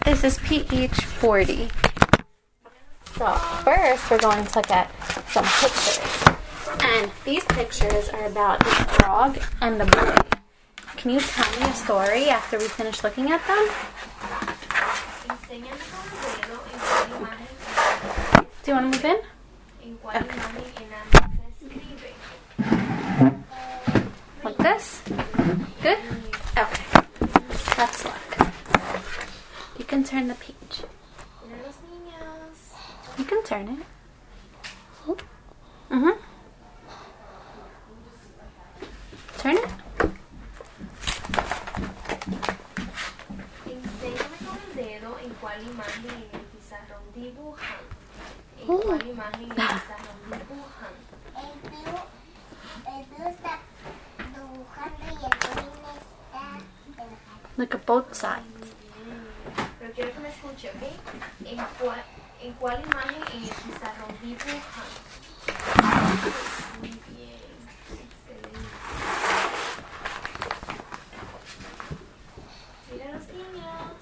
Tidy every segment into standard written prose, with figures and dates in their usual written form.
This is pH 40. So first we're going to look at some pictures. And these pictures are about the frog and the boy. Can you tell me a story after we finish looking at them? Do you want to move in? Okay. Like this? Good? Okay. Let's look. You can turn the page. You can turn it. Mm-hmm. Turn it. Enséñame con el dedo en cuál imagen en el pizarrón dibujan. En cuál imagen en el pizarrón dibujan. El blue está dibujando y el green está en la cara. Look at both sides. Pero quiero que me escuche, ¿ok? ¿En cuál imagen en el pizarrón dibujan? Muy bien. Excelente. Mira los niños.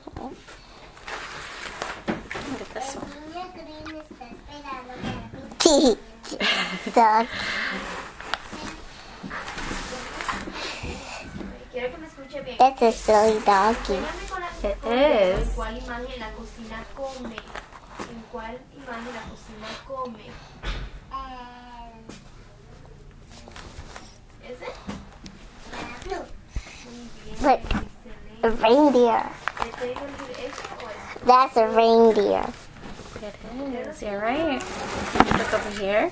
Look at this one. El niño green está esperando para Dog. Quiero que me escuche bien. That's a silly doggy. Enséñame con It dedo is. en cuál imagen la cocina come. En cuál imagen la cocina come. ¿Ese? Blue. Muy bien. But a Excelente. reindeer. ¿Te tengo que decir ese o ese? That's a reindeer. It is. You're right. Look over here.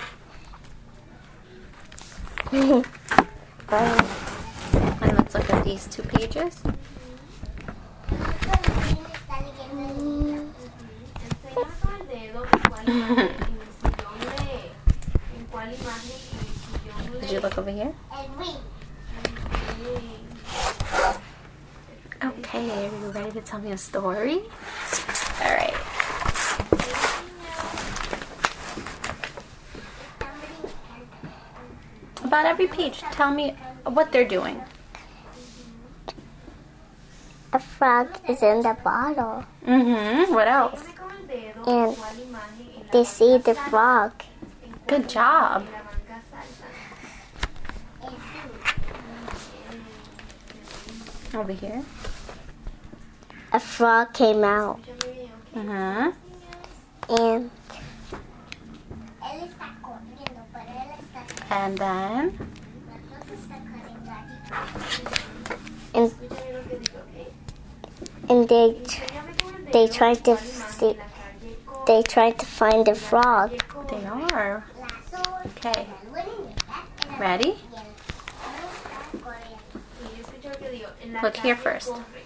And let's look at these two pages. Enséñame con el dedo en cuál imagen en el sillón lee. En cuál imagen en el sillón lee. Did you look over here? Okay, are you ready to tell me a story? All right. About every page, tell me what they're doing. A frog is in the bottle. Mm-hmm. What else? And they see the frog. Good job. Over here. A frog came out. Uh-huh. And And then, and they tried to see, they tried to find the frog. they are. Okay. Ready? Look here first.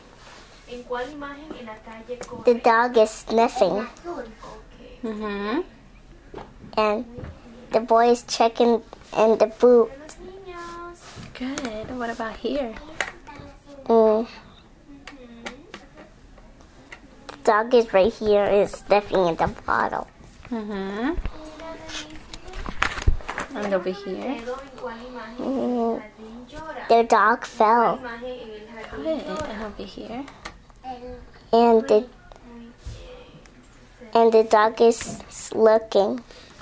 The dog is sniffing, Mm-hmm. and the boy is checking in the boot. Good. What about here? The dog is right here, is sniffing in the bottle. Mm-hmm. And over here. The dog fell, Good. And over here. and the dog is looking.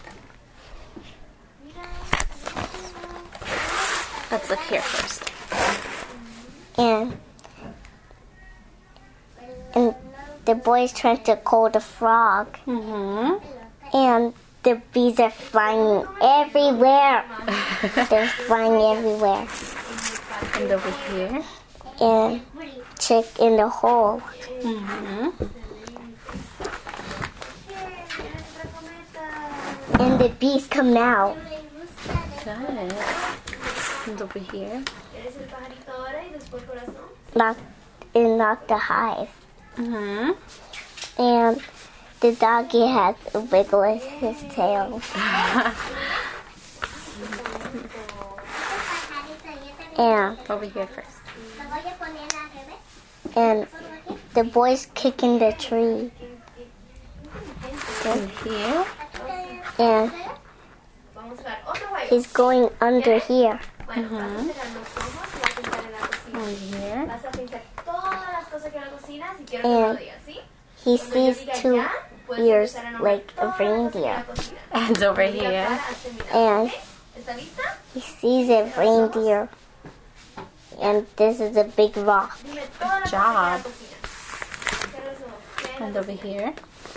Let's look here first. And the boy is trying to call the frog, Mm-hmm. and the bees are flying everywhere. They're flying everywhere. And over here. And check in the hole. Mm-hmm. And the bees come out. Good. And over here. Knock the hive. Mm-hmm. And the doggy has a wiggle in his tail. And Over here first. and the boy's kicking the tree. And here. And he's going under here. Mm-hmm. Over here. aquí a la cocina si quiero que me lo And digas, ¿sí? he Cuando yo sees diga 2 ya, puedes ears empezar a nombrar like toda a la cocina y reindeer. la cocina. And over Cuando diga here. para, hazte mirar, And ¿ok? ¿Está lista? he sees a reindeer. And this is a big rock. Dime toda la job. cosa que hay en la cocina. Cierra los ojos. ¿Qué hay en la And over here.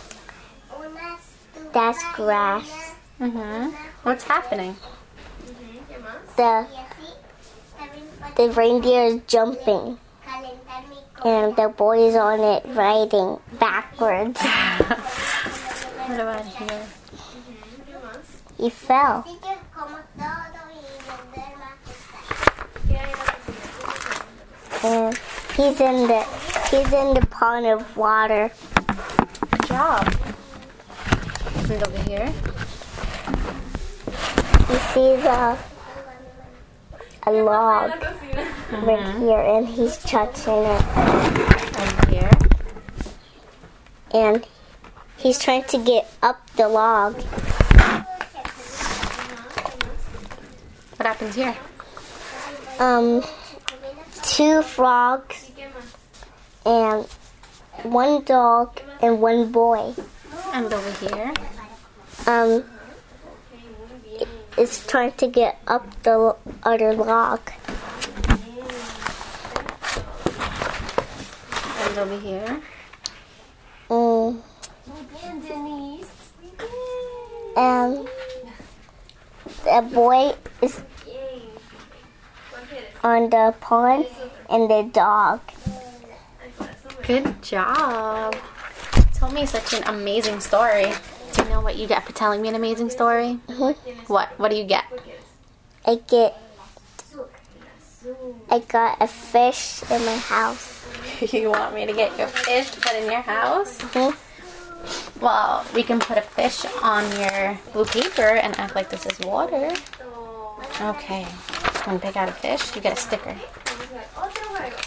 That's grass. What's happening? cocina? ¿Qué más? The reindeer is jumping. And the boy is on it riding backwards. What about here? ¿Qué más? He fell. ¿Qué hay en la cocina? And he's in the pond of water. Good job. And over here. He sees a log La cocina. right here, and he's touching it. And here. And he's trying to get up the log. What happens here? 2 frogs ¿Qué más? and 1 dog and 1 boy. And over here. Is trying to get up the other log. And over here. Denise. And the boy is Yay. ¿Cuál quieres? on the pond, and the dog. Al corazón. Good job. Told me such an amazing story. Do you know what you get for telling me an amazing story? What? What do you get? I got a fish in my house. You want me to get your fish to put in your house? Well, we can put a fish on your blue paper and act like this is water. Okay. When you pick out a fish, you get a sticker. Otro juego.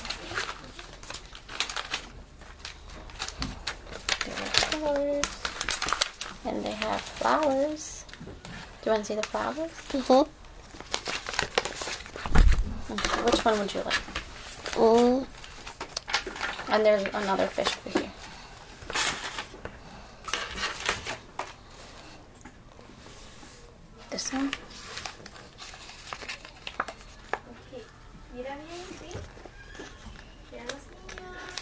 There are colors. And they have flowers. Do you want to see the flowers? Okay, which one would you like? And there's another fish over here. This one? Ok. Mira bien, ¿sí? Mira los niños.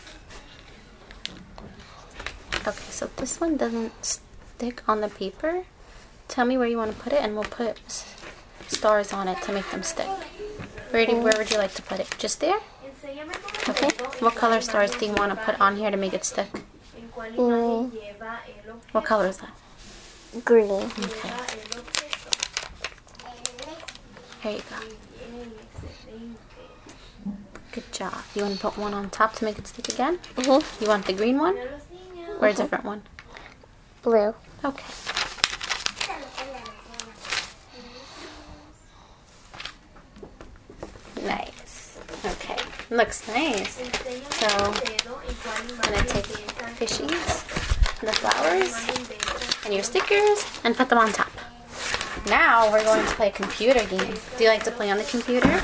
Okay, so this one doesn't stick on the paper. Tell me where you want to put it and we'll put stars on it to make them stick. Where would you like to put it? Just there? Enséñame con el Okay. dedo en What cuál color stars imagen do you want to put on here to make it stick? En cuál imagen lleva el objeto. What color is that? Green. Okay. Lleva el objeto. Here you go. Bien, excelente. Good job. You want to put one on top to make it stick again? Mm-hmm. You want the green one Mira los niños. or a different one? Blue. Okay. Nice. Okay. Looks nice. Enséñame So, con el dedo en cuál I'm imagen going to take de esa- fishies and the flowers imagen de esa- and your stickers and put them on top. Now we're going to play a computer game. Do you like to play on the computer?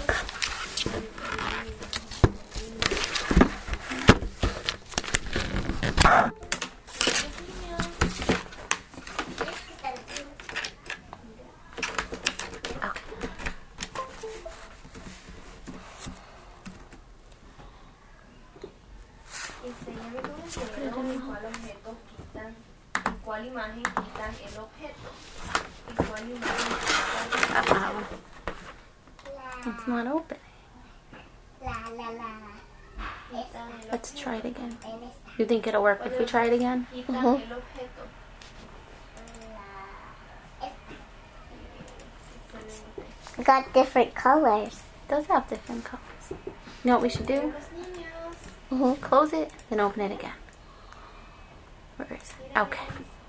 Enséñame con el dedo en cuál objeto quitan, en cuál imagen quitan el objeto. En cuál imagen quitan Uh-oh. It's not open. Let's try it again. You think it'll work if we try it again? quitan el objeto. Excelente. I got different colors. It does have different colors. You know what we should do? Los niños. Close it, then open it again. Where is it? Okay.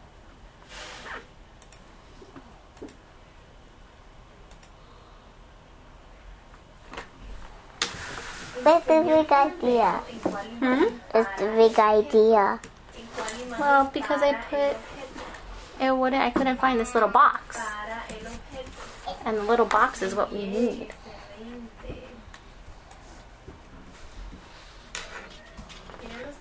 What's the big idea? En cuál imagen, Hmm? What's the big idea? en cuál imagen Well, because I para put el objeto. it wouldn't. I couldn't find this little box, Para el objeto. and the little box is what we need. Excelente. Mira los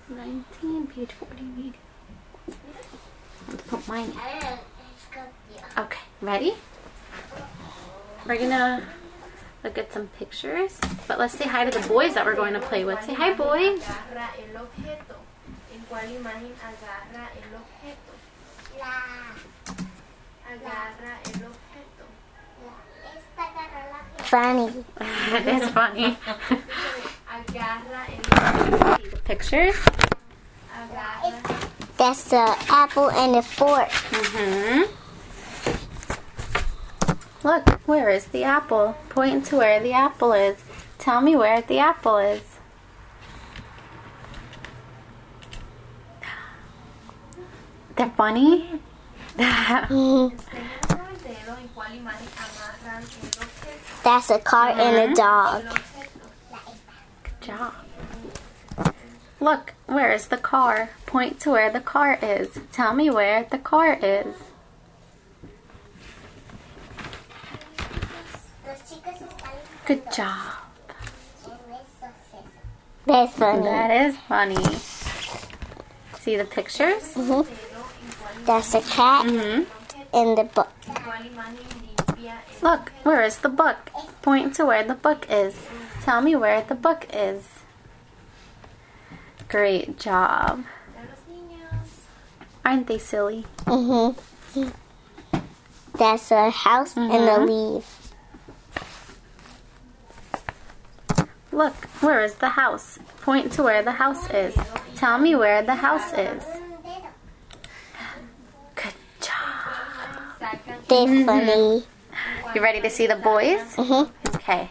19, page 40. Let's put mine in. Okay, ready? We're gonna look at some pictures, but let's say hi to the boys that we're going to play with. Say hi, boys. Agarra el objeto. ¿En cuál imagen agarra el objeto? Agarra el objeto. Funny. It is funny. Agarra el objeto. See the pictures? Agarra. That's the apple and the fork. Look, where is the apple? Point to where the apple is. Tell me where the apple is. They're funny? That's a car and a dog. Good job. Look, where is the car? Point to where the car is. Tell me where the car is. Good job. That's funny. That is funny. See the pictures? That's a cat and the book. Look, where is the book? Point to where the book is. Tell me where the book is. Great job. Aren't they silly? That's a house and a leaf. Look, where is the house? Point to where the house is. Tell me where the house is. Good job. They're funny. You ready to see the boys? Okay.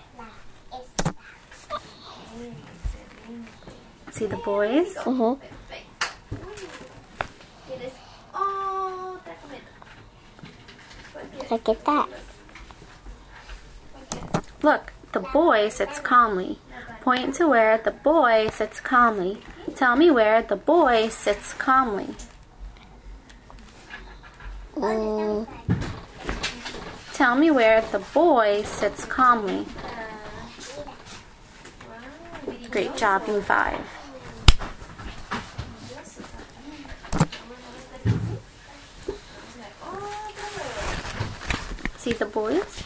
See the boys? Look at that. Look, the boy sits calmly. Point to where the boy sits calmly. Tell me where the boy sits calmly. Tell me where the boy sits calmly. Great job, in 5. See the boys?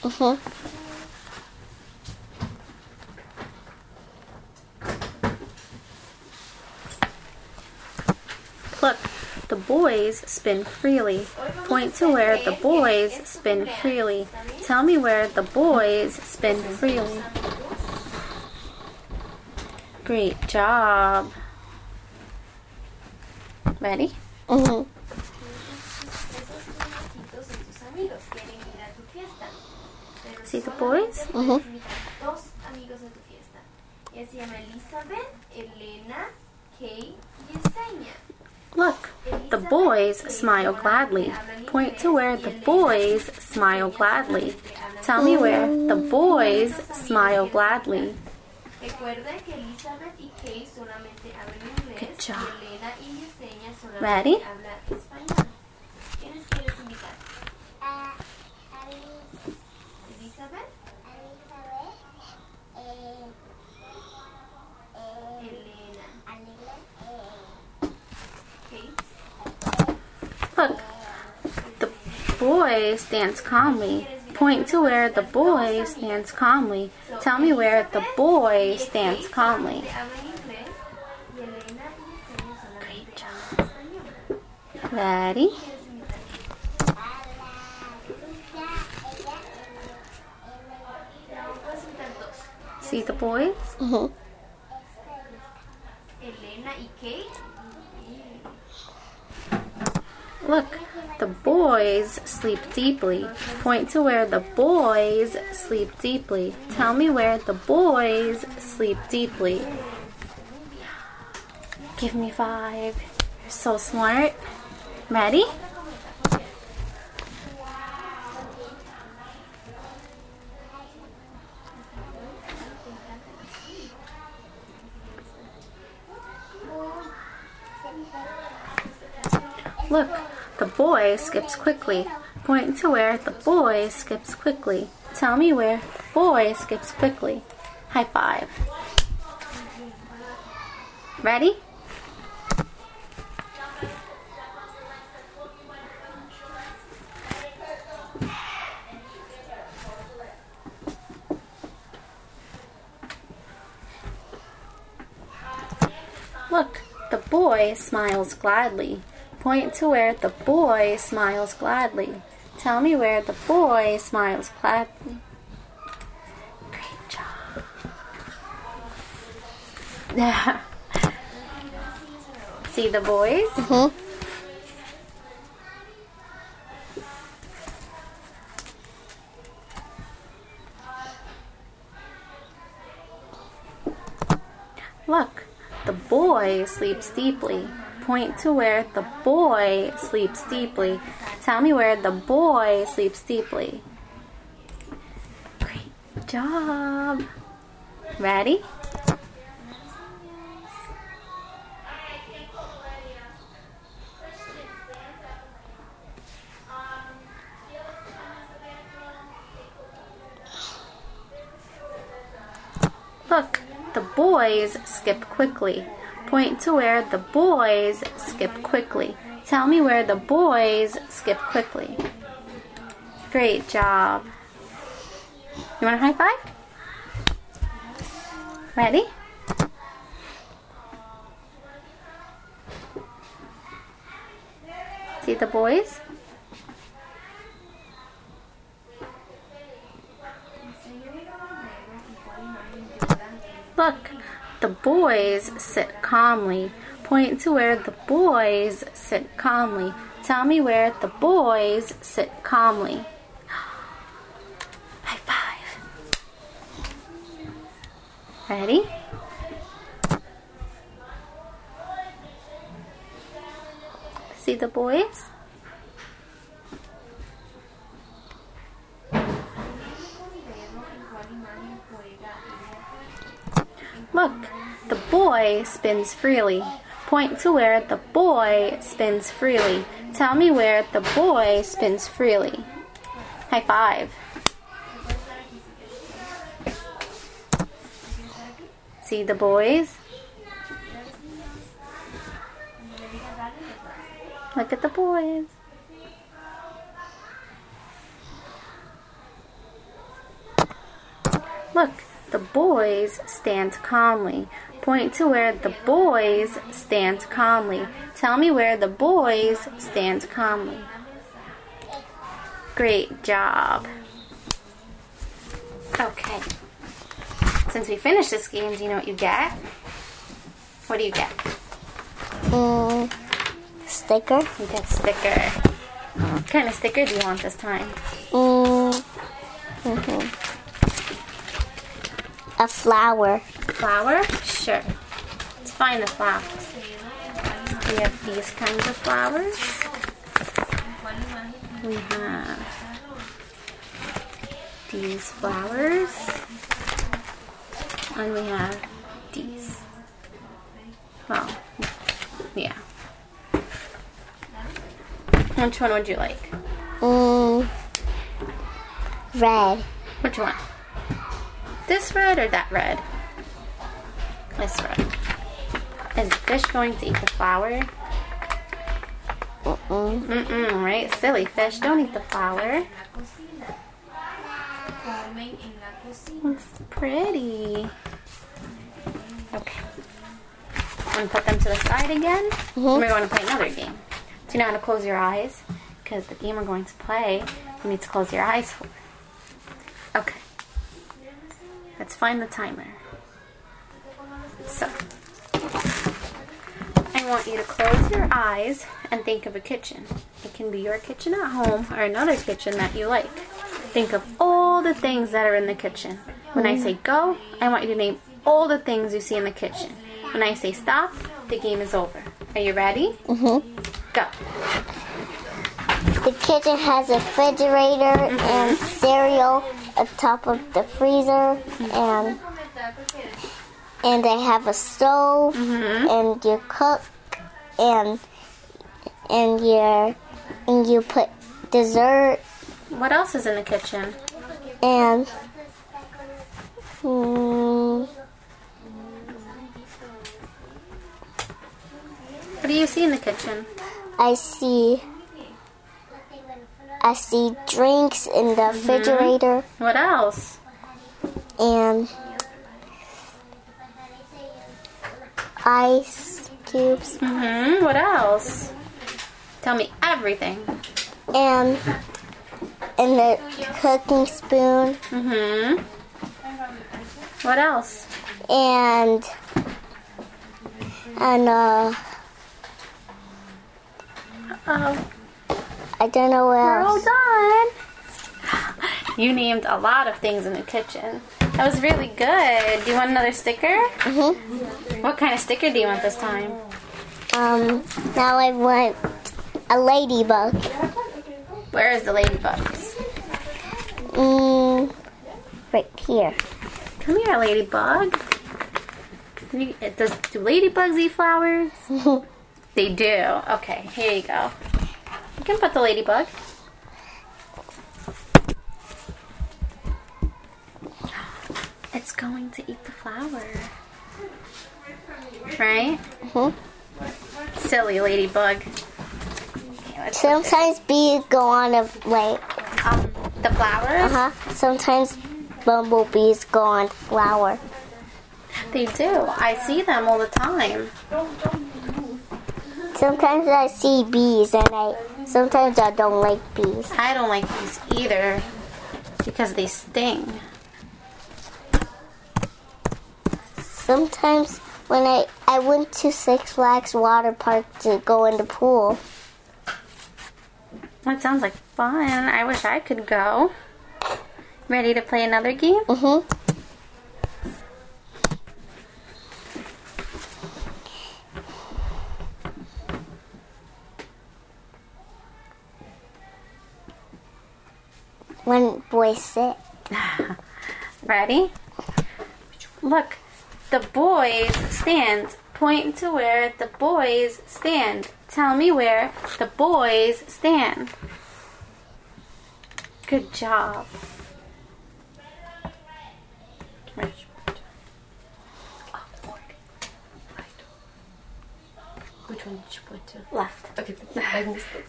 Look, the boys spin freely. Point to where the boys spin freely. Tell me where the boys spin freely. Great job. Ready? See the boys? Dos amigos de tu fiesta. Ella se llama Elizabeth, Elena, Kay y Yesenia. Look, the boys smile gladly. Point to where the boys smile gladly. Tell me where the boys smile gladly. Recuerda que Elizabeth y Kay solamente hablan inglés. Good job. Y Elena y Yesenia solamente Ready? hablan español. ¿Quiénes quieres invitar? Elizabeth, Look, the boy stands calmly. Point to where the boy stands calmly. Tell me where the boy stands calmly. Great job. Ready? See the boys? Elena y Kay. Look, the boys sleep deeply. Point to where the boys sleep deeply. Tell me where the boys sleep deeply. Give me 5. You're so smart. Ready? Look, the boy skips quickly. Point to where the boy skips quickly. Tell me where the boy skips quickly. High 5. Ready? the boy smiles gladly. Point to where the boy smiles gladly. Tell me where the boy smiles gladly. Great job. See the boys? Mm-hmm. Look, the boy sleeps deeply. Point to where the boy sleeps deeply. Tell me where the boy sleeps deeply. Great job. Ready? Look, the boys skip quickly. Point to where the boys skip quickly. Tell me where the boys skip quickly. Great job. You want a high five? Ready? See the boys? Look, the boys sit calmly. Point to where the boys sit calmly. Tell me where the boys sit calmly. High five. Ready? See the boys? Look, the boy spins freely. Point to where the boy spins freely. Tell me where the boy spins freely. High five. See the boys? Look at the boys. Look, the boys stand calmly. Point to where the boys stand calmly. Tell me where the boys stand calmly. Great job. Okay. Since we finished this game, do you know what you get? What do you get? Sticker. You get a sticker. What kind of sticker do you want this time? A flower. Flower? Sure. Let's find the flowers. We have these kinds of flowers. We have these flowers. And we have these. Well, yeah. Which one would you like? Red. Which one? This red or that red? This red. Is the fish going to eat the flower? Right? Silly fish. Don't eat the flower. It's pretty. Okay. I'm going to put them to the side again. We're going to play another game. Do you know how to close your eyes? Because the game we're going to play, you need to close your eyes for. Okay. Let's find the timer. So, I want you to close your eyes and think of a kitchen. It can be your kitchen at home or another kitchen that you like. Think of all the things that are in the kitchen. When I say go, I want you to name all the things you see in the kitchen. When I say stop, the game is over. Are you ready? Go. The kitchen has a refrigerator and cereal atop of the freezer, and they have a stove, and you cook, and you put dessert. What else is in the kitchen? And what do you see in the kitchen? I see drinks in the refrigerator, What else? and ice, cubes. What else? Tell me everything. And the cooking spoon. What else? And Oh, I don't know what we're all else. done. You named a lot of things in the kitchen. That was really good. Do you want another sticker? What kind of sticker do you want this time? Now I want a ladybug. Where is the ladybugs? Right here. Come here, ladybug. Do ladybugs eat flowers? They do. Okay, here you go. You can put the ladybug. It's going to eat the flower. Right? Silly ladybug. Okay, let's put Sometimes bees go on the the flowers? Sometimes bumblebees go on flower. They do. I see them all the time. Sometimes I see bees and sometimes I don't like bees. I don't like these either because they sting. Sometimes when I went to Six Flags water park to go in the pool. That sounds like fun. I wish I could go. Ready to play another game? When boys sit. Ready? Look, the boys stand. Point to where the boys stand. Tell me where the boys stand. Good job. Which one did you point to? Left. Okay, I missed it.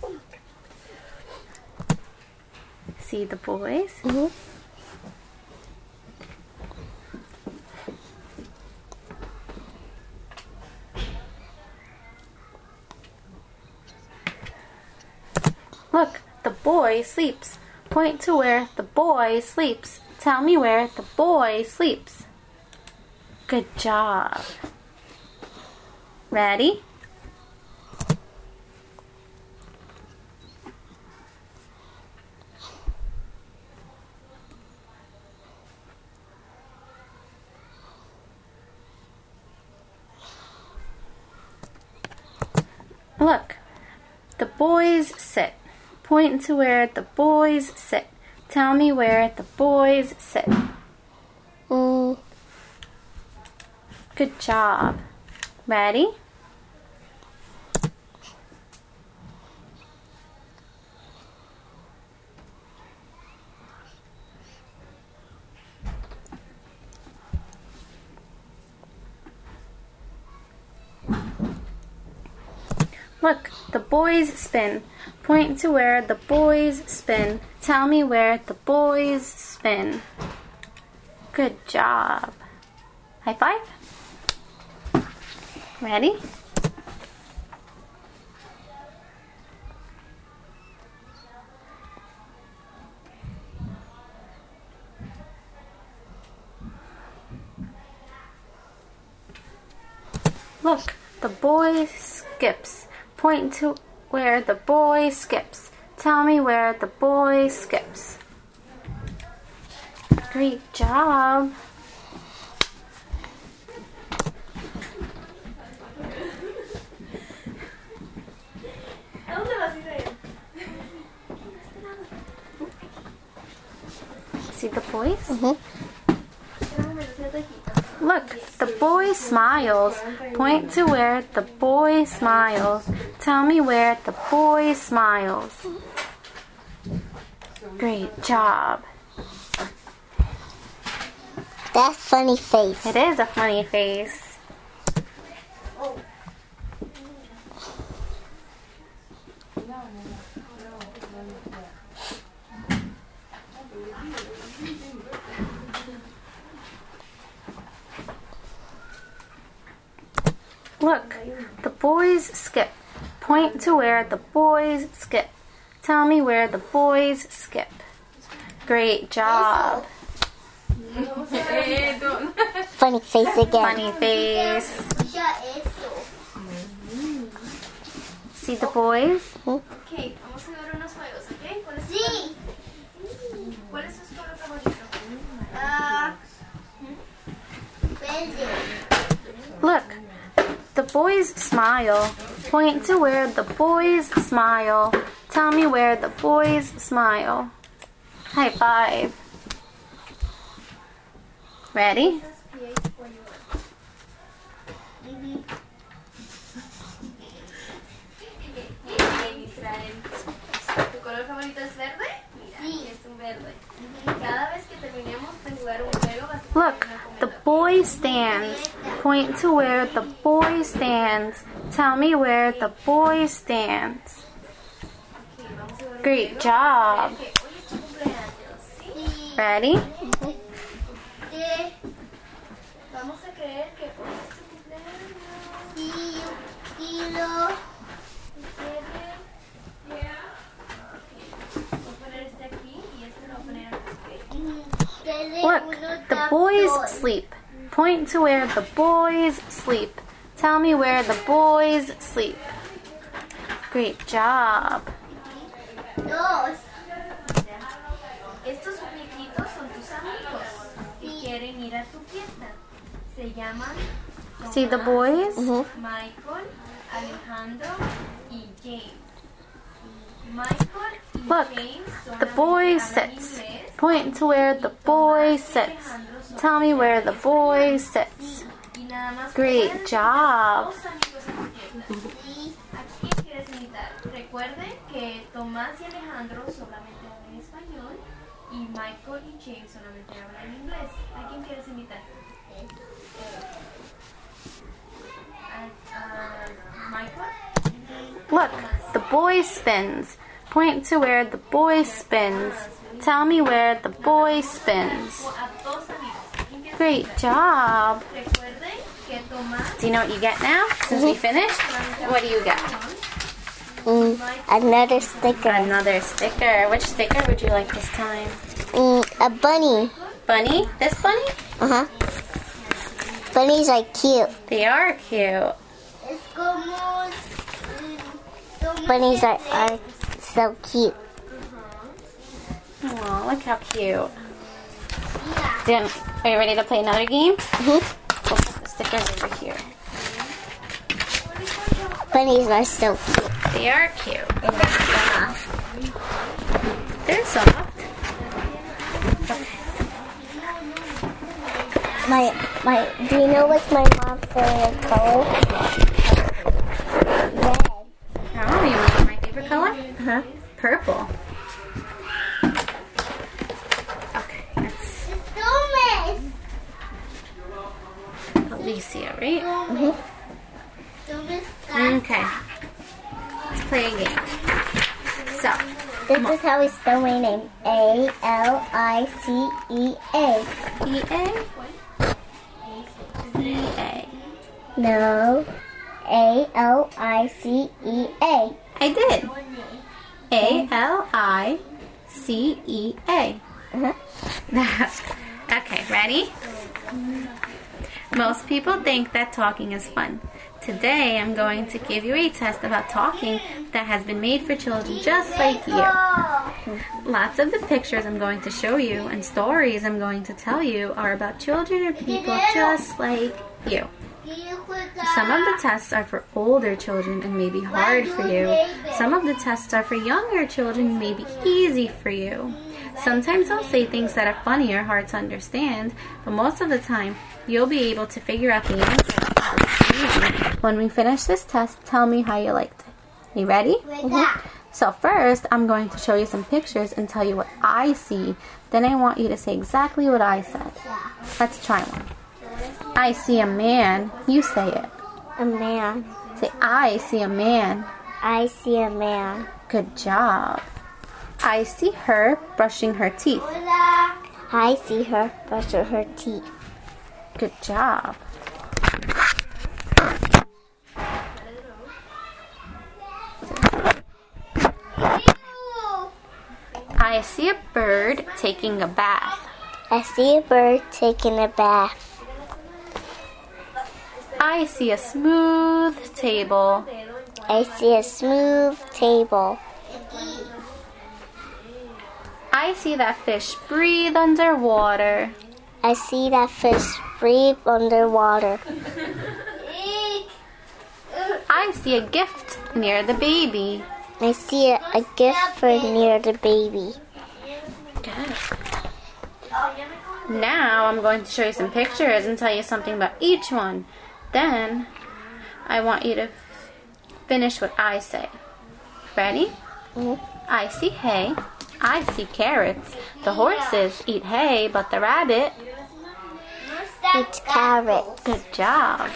See the boys? Look, the boy sleeps. Point to where the boy sleeps. Tell me where the boy sleeps. Good job. Ready? Look, the boys sit. Point to where the boys sit. Tell me where the boys sit. Good job. Ready? Look, the boys spin. Point to where the boys spin. Tell me where the boys spin. Good job. High five. Ready? Look, the boy skips. Point to where the boy skips. Tell me where the boy skips. Great job. See the boys? Look, the boy smiles. Point to where the boy smiles. Tell me where the boy smiles. Great job. That's funny face. It is a funny face. Look, the boys skip. Point to where the boys skip. Tell me where the boys skip. Great job. Funny face again. Funny face. See the boys? Ok, vamos a ver unos juegos, ¿ok? ¿Cuál es su color favorito? Look, the boys smile. Point to where the boys smile. Tell me where the boys smile. High five. Ready? ¿Tu color favorito es verde? Mira, sí, es un verde. Cada vez que terminemos de jugar un juego vas a Look, the boy stands. Point to where the boy stands. Tell me where the boy stands. Great job. hoy es tu cumpleaños, ¿sí? Ready? Vamos a creer que hoy es tu cumpleaños. Voy a poner este aquí y este lo voy a poner aquí. Look, the boys sleep. Point to where the boys sleep. Tell me where the boys sleep. Great job. Estos muñequitos son tus amigos y quieren ir a tu fiesta. Se llaman See the boys? Michael, Alejandro y James. Michael y Look, James son the boy sits. Point to where the boy sits. Tell me where the boy sits. y nada más Great job. dos amigos en tu fiesta. ¿A quién quieres invitar? Recuerden que Tomás y Alejandro solamente hablan español y Michael y James solamente hablan inglés. ¿A quién quieres invitar? Michael. Look, the boy spins. Point to where the boy spins. Tell me where the boy spins. O a dos amigos. ¿A quién quieres Great job. Recuerden que Tomás Do you know what you get now? Since we finished? What do you get? Another sticker. Another sticker. Which sticker would you like this time? A bunny. Bunny? This bunny? Bunnies are cute. They are cute. Bunnies are so cute. Oh, look how cute. Then, are you ready to play another game? We'll put the stickers over here. Bunnies are so cute. They are cute. And they're soft. They're soft. Do you know what's my mom's favorite color? Red. Oh, you want my favorite color? Purple. Okay, that's Alicia, right? Okay. Let's play a game. So, This is how we spell my name. Alicea. E-A? E-A. No. Alicea. I did. A-L-I-C-E-A. Okay, ready? Most people think that talking is fun. Today I'm going to give you a test about talking that has been made for children just like you. Lots of the pictures I'm going to show you and stories I'm going to tell you are about children or people just like you. Some of the tests are for older children and may be hard for you. Some of the tests are for younger children and may be easy for you. Sometimes I'll say things that are funny or hard to understand, but most of the time you'll be able to figure out the answer. When we finish this test, tell me how you liked it. You ready? So first, I'm going to show you some pictures and tell you what I see. Then I want you to say exactly what I said. Let's try one. I see a man. You say it. A man. Say, I see a man. I see a man. Good job. I see her brushing her teeth. I see her brushing her teeth. Good job. see a bird taking a bath. I see a bird taking a bath. I see a smooth table. I see a smooth table. I see that fish breathe underwater. I see that fish breathe underwater. I see a gift near the baby. I see a gift for near the baby. Good. Now I'm going to show you some pictures and tell you something about each one. Then I want you to finish what I say. Ready? I see hay. I see carrots. The horses eat hay, but the rabbit It's carrots. Good job.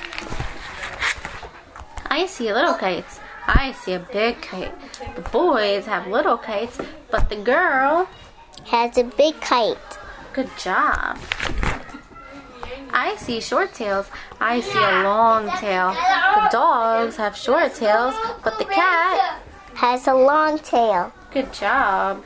I see little kites. I see a big kite. The boys have little kites, but the girl Has a big kite. Good job. I see short tails. I see a long tail. The dogs have short tails, but the cat Has a long tail. Good job.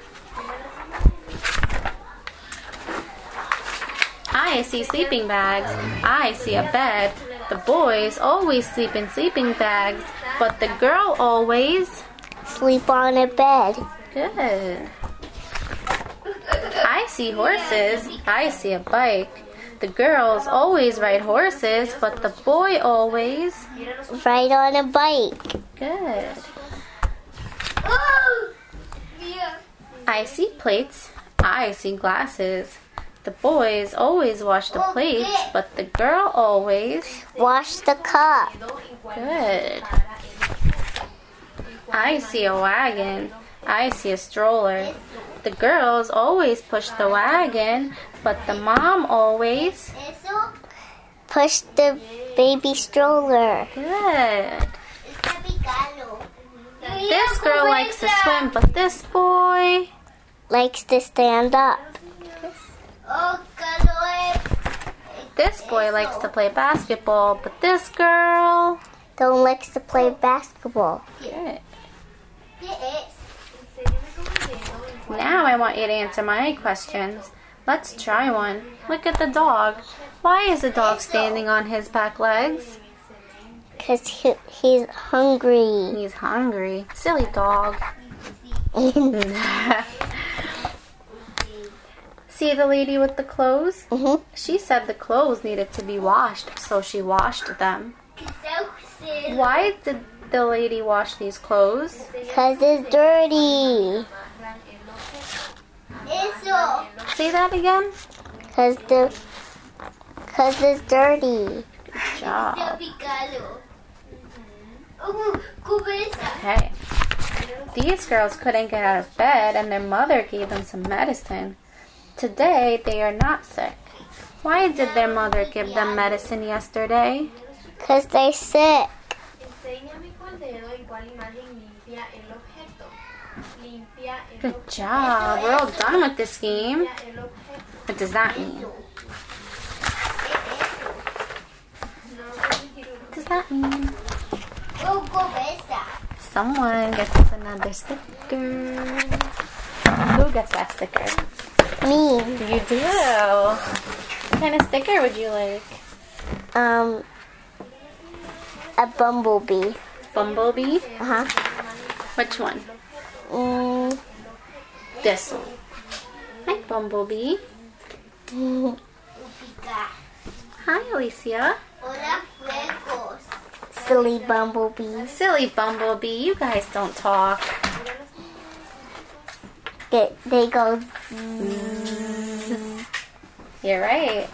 I see sleeping bags. I see a bed. The boys always sleep in sleeping bags, but the girl always Sleep on a bed. Good. I see horses. I see a bike. The girls always ride horses, but the boy always Ride on a bike. Good. I see plates. I see glasses. The boys always wash the plates, but the girl always Wash the cup. Good. I see a wagon. I see a stroller. The girls always push the wagon, but the mom always Push the baby stroller. Good. This girl likes to swim, but this boy Likes to stand up. This boy likes to play basketball, but this girl Don't likes to play basketball. Good. Now I want you to answer my questions. Let's try one. Look at the dog. Why is the dog standing on his back legs? Because he's hungry. He's hungry. Silly dog. See the lady with the clothes? She said the clothes needed to be washed, so she washed them. Why did the lady wash these clothes? Because it's dirty. Say that again. Because it's dirty. Good job. Okay. These girls couldn't get out of bed and their mother gave them some medicine. Today they are not sick. Why did their mother give them medicine yesterday? Because they're sick. Good job. We're all done with this game. What does that mean? What does that mean? Someone gets another sticker. Who gets that sticker? Me. You do. What kind of sticker would you like? A bumblebee. Bumblebee? Which one? Mm, This one. Hi, Bumblebee. Hi, Alicia. silly bumblebee. Silly Bumblebee, you guys don't talk. They go. You're right.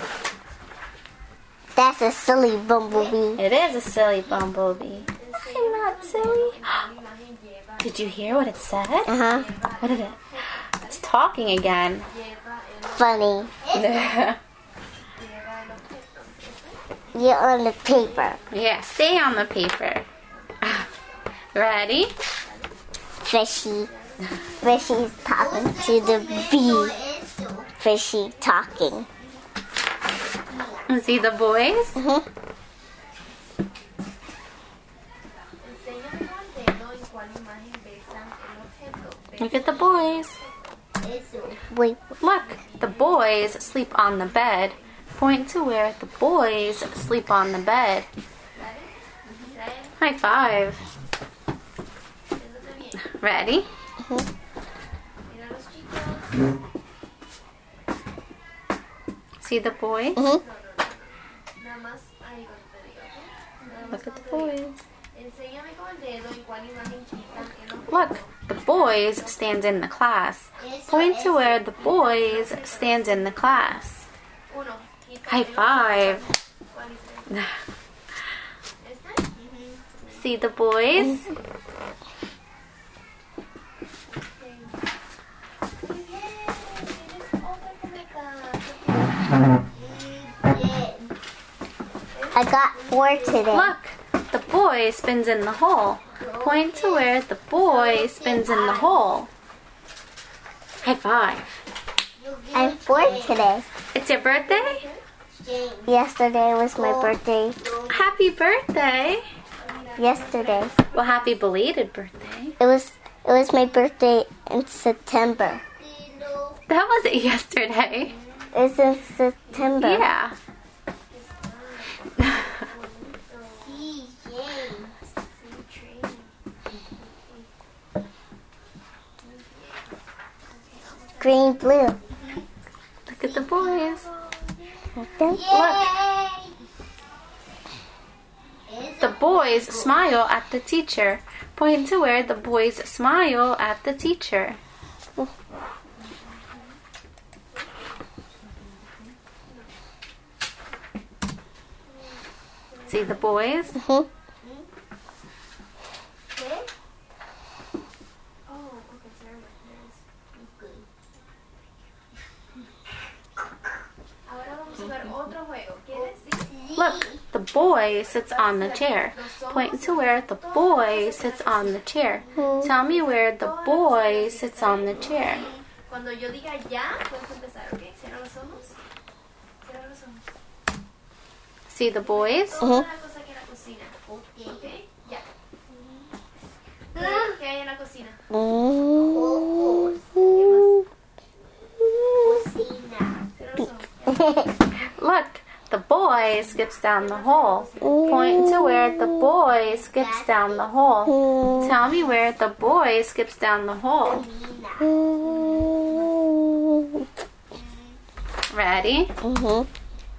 That's a silly bumblebee. It is a silly bumblebee. I'm not silly. Did you hear what it said? What did it? It's talking again. Funny. You're on the paper. Yeah, stay on the paper. Ready? Fishy. Fishy's talking to the bee. Fishy talking. See the boys? Look at the boys. Wait. Look, the boys sleep on the bed. Point to where the boys sleep on the bed. High five. Ready? Mira los chicos. See the boys? Mhm. Nada más ahí cuando te diga, ¿ok? Nada más Look at the cuando te diga. boys. Enséñame con el dedo en cuál imagen quitan el objeto. Look, the boys stand in the class. Point to where the boys stand in the class. Uno. Quita High el five. ¿Cuál es este? ¿Este? See the boys? Muy bien. Tienes otra cometa. I got 4 today. Look, the boy spins in the hole. Point to where the boy spins in the hole. High five. I'm 4 today. It's your birthday? Yesterday was my birthday. Happy birthday. Yesterday. Well, happy belated birthday. It was my birthday in September. That wasn't yesterday. It was in September. Yeah. Green, blue. Look at the boys. Look. The boys smile at the teacher. Point to where the boys smile at the teacher. See the boys? Mhm. Ahora vamos a ver otro juego. ¿Quieres? Sí. Look, the boy sits on the chair. Point to where the boy sits on the chair. Tell me where the boy sits on the chair. Cuando yo diga ya, puedes empezar, ¿ok? Cierra los ojos. Cierra los ojos. See the boys? Toda la cosa que en la cocina. ¿Ok? Ya. ¿Qué hay en la cocina? Cierra los ojos. Look, the boy skips down the hole. Point to where the boy skips down the hole. Tell me where the boy skips down the hole. Ready? Mhm.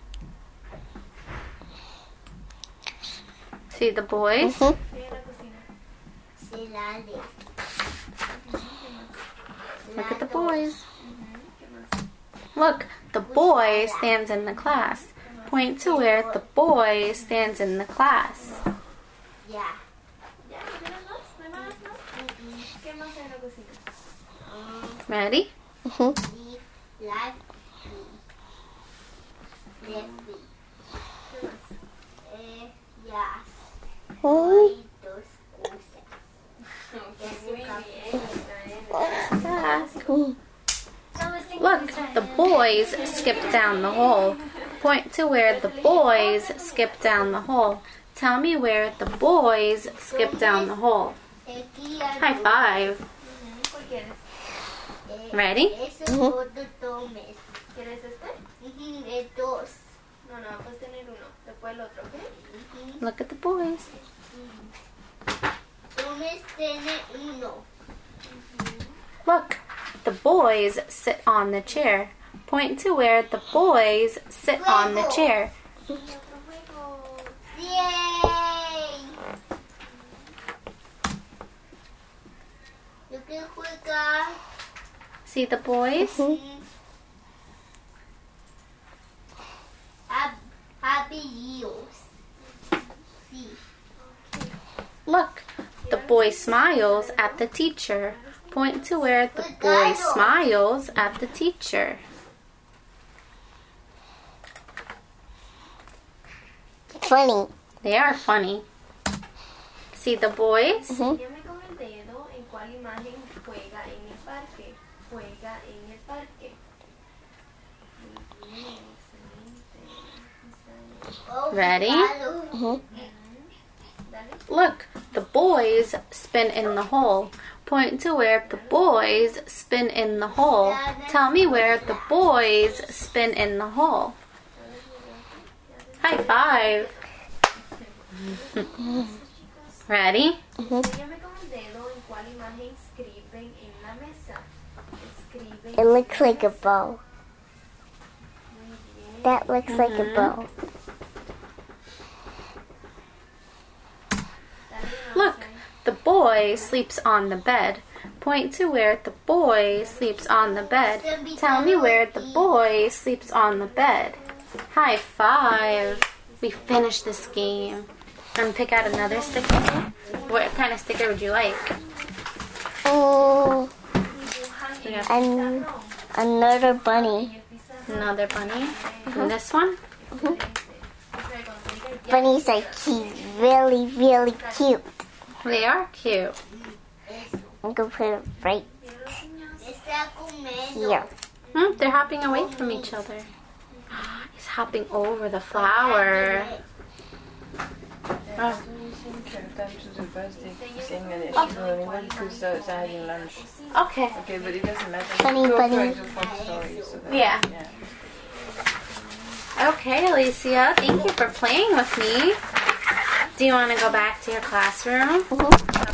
See the boys? Mhm. ¿Qué hay en la cocina? Look at the boys. Look, the boy stands in the class. Point to where the boy stands in the class. ¿Ya? ¿No tienes más? ¿No hay más? ¿No? ¿Qué más hay en la cocina? Ready? Mhm. Look, the boys skip down the hole. Point to where the boys skip down the hole. Tell me where the boys skip down the hole. High five. ¿Cuál quieres? Ready? ¿Quieres este? No, puedes tener uno. Después el otro, ¿ok? Look at the boys. Look, the boys sit on the chair. Point to where the boys sit on the chair. Y otro juego. See the boys? Look, the boy smiles at the teacher. Point to where the boy smiles at the teacher. Funny. They are funny. See the boys? Enséñame con el dedo en cuál imagen juega en el parque. Juega en el parque. Muy bien, excelente. Ready? Mhm. Dale. Look, the boys spin in the hole. Point to where the boys spin in the hole. Tell me where the boys spin in the hole. High five. Ready? Enséñame con el dedo en cuál imagen escriben en la mesa. Escriben. It looks like a bow. That looks like a bow. Look, the boy sleeps on the bed. Point to where the boy sleeps on the bed. Tell me where the boy sleeps on the bed. High five. We finished this game. And pick out another sticker. What kind of sticker would you like? Oh, We got and another bunny. another bunny. And this one? Bunnies are cute. Really, really cute. They are cute. I'm going to put it right here. They're hopping away from each other. He's hopping over the flower. Oh. Them to the birthday thing and she's running because they're having lunch. Okay. Okay, but it doesn't matter. Bunny, Go bunny. for the fun story. So that, Yeah. Okay, Alicia, thank you for playing with me. Do you want to go back to your classroom?